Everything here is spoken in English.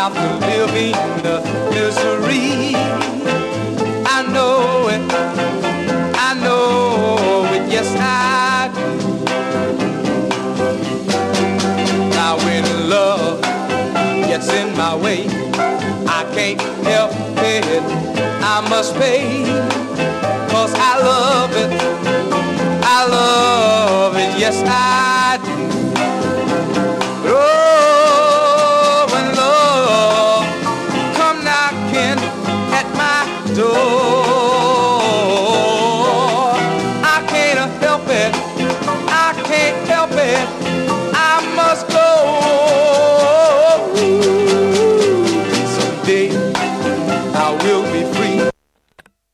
have to live in the misery. I know it, I know it, yes I do. Now when love gets in my way, I can't help it, I must pay. 'Cause I love it, yes I do. Oh, when love come knocking at my door, I can't help it, I can't help it, I must go. Someday I will be free.